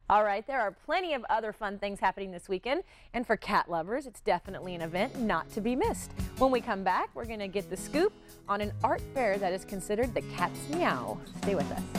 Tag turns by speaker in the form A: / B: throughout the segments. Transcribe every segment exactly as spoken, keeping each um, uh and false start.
A: All right, there are plenty of other fun things happening this weekend, and for cat lovers, it's definitely an event not to be missed. When we come back, we're going to get the scoop on an art fair that is considered the cat's meow. Stay with us.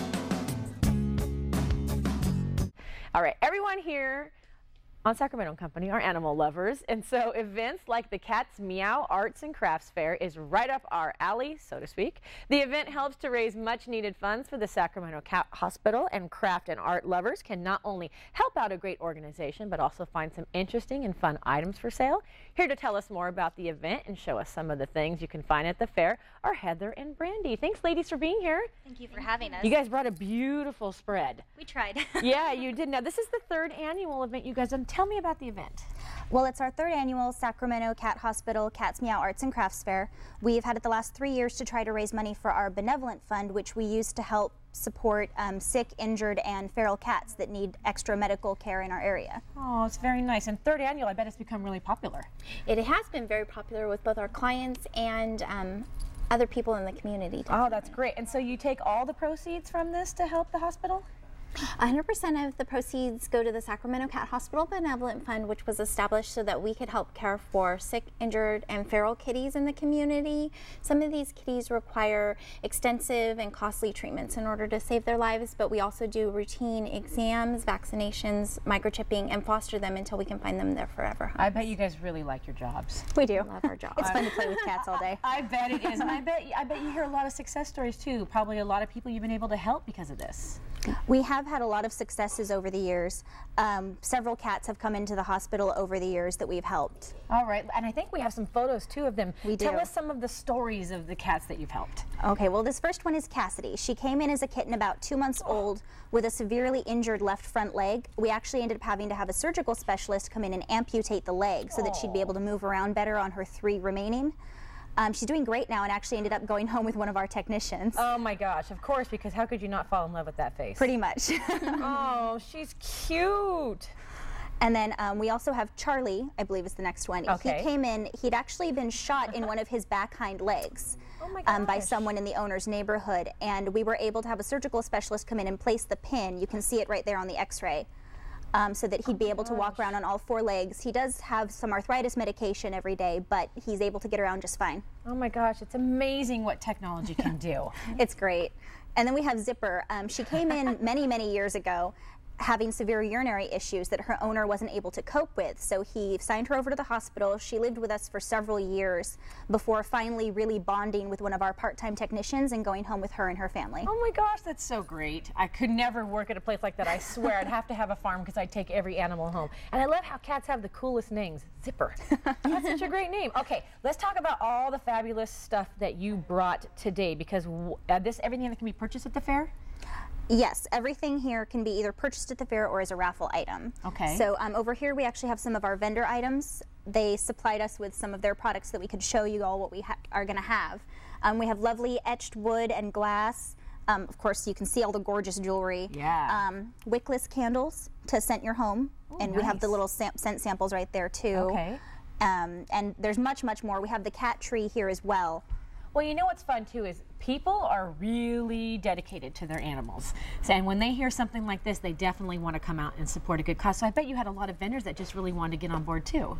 A: All right, everyone here on Sacramento Company are animal lovers, and so events like the Cat's Meow Arts and Crafts Fair is right up our alley, so to speak. The event helps to raise much needed funds for the Sacramento Cat Hospital, and craft and art lovers can not only help out a great organization, but also find some interesting and fun items for sale. Here to tell us more about the event and show us some of the things you can find at the fair are Heather and Brandy. Thanks, ladies, for being here.
B: Thank you for having us.
A: You guys brought a beautiful spread.
B: We tried.
A: Yeah, you did. Now, this is the third annual event you guys done. Tell me about the event.
C: Well, it's our third annual Sacramento Cat Hospital Cat's Meow Arts and Crafts Fair. We've had it the last three years to try to raise money for our benevolent fund, which we use to help support um, sick, injured, and feral cats that need extra medical care in our area.
A: Oh, it's very nice. And third annual, I bet it's become really popular.
B: It has been very popular with both our clients and um, other people in the community. Definitely.
A: Oh, that's great. And so you take all the proceeds from this to help the hospital?
B: one hundred percent of the proceeds go to the Sacramento Cat Hospital Benevolent Fund, which was established so that we could help care for sick, injured, and feral kitties in the community. Some of these kitties require extensive and costly treatments in order to save their lives, but we also do routine exams, vaccinations, microchipping, and foster them until we can find them their forever homes.
A: I bet you guys really like your jobs.
C: We do.
B: Love our jobs.
C: It's fun to play with cats all day.
A: I bet it is. And I bet, I bet you hear a lot of success stories too. Probably a lot of people you've been able to help because of this.
C: We have had a lot of successes over the years. Um, several cats have come into the hospital over the years that we've helped.
A: All right, and I think we have some photos too of them.
C: We do.
A: Tell us some of the stories of the cats that you've helped.
C: Okay, well, this first one is Cassidy. She came in as a kitten about two months old with a severely injured left front leg. We actually ended up having to have a surgical specialist come in and amputate the leg so that she'd be able to move around better on her three remaining. Um, she's doing great now and actually ended up going home with one of our technicians.
A: Oh my gosh, of course, because how could you not fall in love with that face?
C: Pretty much.
A: Oh, she's cute.
C: And then um, we also have Charlie, I believe is the next one.
A: Okay.
C: He came in, he'd actually been shot in one of his back hind legs
A: Oh my
C: um, by
A: gosh.
C: someone in the owner's neighborhood. And we were able to have a surgical specialist come in and place the pin. You can see it right there on the x-ray. Um, so that he'd be able to walk around on all four legs. He does have some arthritis medication every day, but he's able to get around just fine.
A: Oh my gosh, it's amazing what technology can do.
C: It's great. And then we have Zipper. Um, she came in many, many years ago having severe urinary issues that her owner wasn't able to cope with. So he signed her over to the hospital. She lived with us for several years before finally really bonding with one of our part-time technicians and going home with her and her family.
A: Oh my gosh, that's so great. I could never work at a place like that. I swear I'd have to have a farm because I'd take every animal home. And I love how cats have the coolest names. Zipper. That's such a great name. Okay, let's talk about all the fabulous stuff that you brought today, because uh, this everything that can be purchased at the fair?
C: Yes, everything here can be either purchased at the fair or as a raffle item.
A: Okay.
C: So um, over here we actually have some of our vendor items. They supplied us with some of their products that we could show you all what we ha are going to have. Um, we have lovely etched wood and glass. Um, of course, you can see all the gorgeous jewelry.
A: Yeah.
C: Um, wickless candles to scent your home.
A: Ooh,
C: and we have the
A: nice.
C: little sam scent samples right there too.
A: Okay.
C: Um, and there's much, much more. We have the cat tree here as well.
A: Well, you know what's fun too is people are really dedicated to their animals. So, and when they hear something like this, they definitely want to come out and support a good cause. So I bet you had a lot of vendors that just really wanted to get on board too.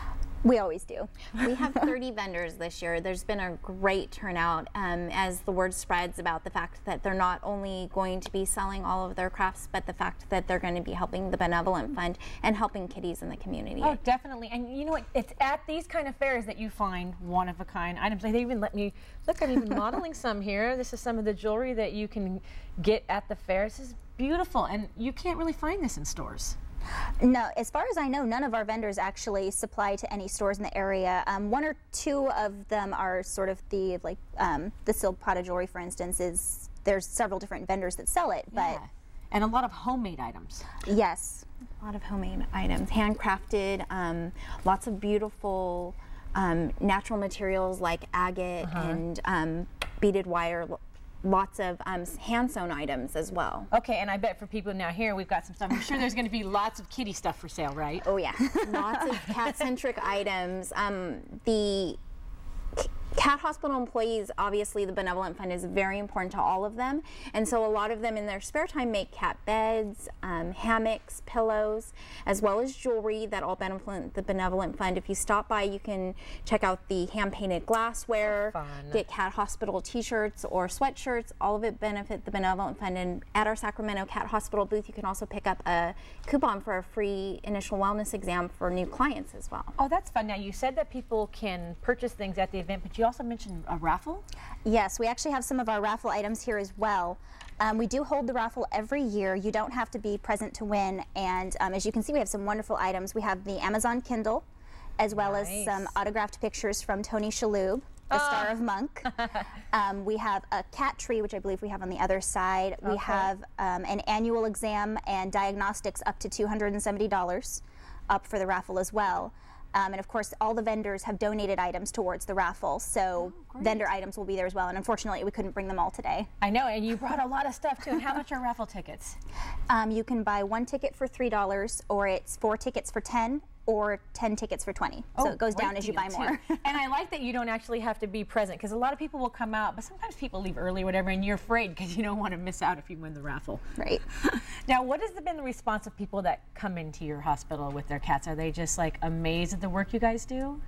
C: We always do.
B: We have thirty vendors this year. There's been a great turnout um, as the word spreads about the fact that they're not only going to be selling all of their crafts, but the fact that they're going to be helping the Benevolent Fund and helping kitties in the community.
A: Oh, definitely. And you know what? It's at these kind of fairs that you find one-of-a-kind items. They even let me, look, I'm even modeling some here. This is some of the jewelry that you can get at the fair. This is beautiful, and you can't really find this in stores.
C: No, as far as I know, none of our vendors actually supply to any stores in the area. Um, one or two of them are sort of the, like, um, the silk pot of jewelry, for instance, is, there's several different vendors that sell it, but
A: Yeah. And a lot of homemade items.
C: yes.
B: A lot of homemade items, handcrafted, um, lots of beautiful um, natural materials like agate
A: Uh-huh.
B: and um, beaded wire, lo- lots of um, hand sewn items as well.
A: Okay, and I bet for people now here, we've got some stuff. I'm sure there's going to be lots of kitty stuff for sale, right?
C: Oh yeah.
B: Lots of cat-centric items. Um, the Cat hospital employees, obviously the Benevolent Fund is very important to all of them, and so a lot of them in their spare time make cat beds, um, hammocks, pillows, as well as jewelry that all benefit the Benevolent Fund. If you stop by, you can check out the hand-painted glassware,
A: Fun.
B: get cat hospital t-shirts or sweatshirts. All of it benefit the Benevolent Fund, and at our Sacramento Cat Hospital booth, you can also pick up a coupon for a free initial wellness exam for new clients as well.
A: Oh, that's fun. Now, you said that people can purchase things at the event, but you also mentioned a raffle?
C: Yes, we actually have some of our raffle items here as well. Um, we do hold the raffle every year. You don't have to be present to win, and um, as you can see, we have some wonderful items. We have the Amazon Kindle, as well
A: Nice.
C: as some autographed pictures from Tony Shalhoub, the
A: Oh.
C: star of Monk. um, we have a cat tree, which I believe we have on the other side. We
A: Okay.
C: have um, an annual exam and diagnostics up to two hundred seventy dollars up for the raffle as well. Um, and of course, all the vendors have donated items towards the raffle, so vendor items will be there as well. And unfortunately, we couldn't bring them all today.
A: I know, and you brought a lot of stuff too. And how much are raffle tickets?
C: Um, you can buy one ticket for three dollars, or it's four tickets for ten, or ten tickets for twenty. So it goes
A: great
C: down as you
A: deal,
C: buy
A: too.
C: more.
A: And I like that you don't actually have to be present, because a lot of people will come out, but sometimes people leave early or whatever, and you're afraid because you don't want to miss out if you win the raffle.
C: Right.
A: Now, what has been the response of people that come into your hospital with their cats? Are they just like amazed at the work you guys do?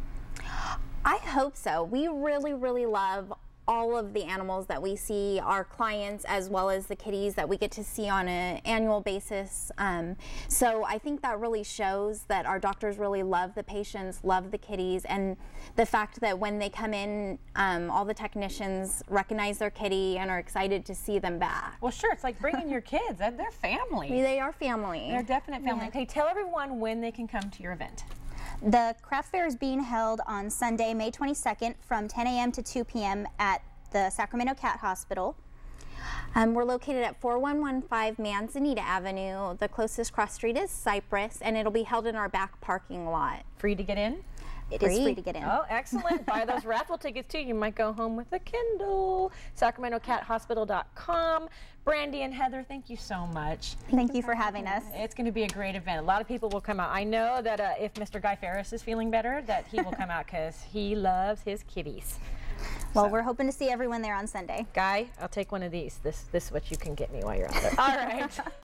B: I hope so. We really, really love all of the animals that we see, our clients as well as the kitties that we get to see on an annual basis. Um, so I think that really shows that our doctors really love the patients, love the kitties, and the fact that when they come in, um, all the technicians recognize their kitty and are excited to see them back.
A: Well, sure. It's like bringing your kids. They're they're family.
B: They are family.
A: They're definite family. Okay, tell everyone when they can come to your event.
C: The craft fair is being held on Sunday, May twenty-second from ten A M to two P M at the Sacramento Cat Hospital.
B: Um, we're located at four one one five Manzanita Avenue. The closest cross street is Cypress, and it'll be held in our back parking lot.
A: Free to get in?
C: It is
B: Free.
C: free to get in.
A: Oh, excellent. Buy those raffle tickets too. You might go home with a Kindle. Sacramento Cat Hospital dot com. Brandy and Heather, thank you so much.
C: Thank you for having us.
A: It's going to be a great event. A lot of people will come out. I know that uh, if Mister Guy Ferris is feeling better, that he will come out because he loves his kitties.
C: Well,
A: So-
C: we're hoping to see everyone there on Sunday.
A: Guy, I'll take one of these. This, this is what you can get me while you're out there. All right.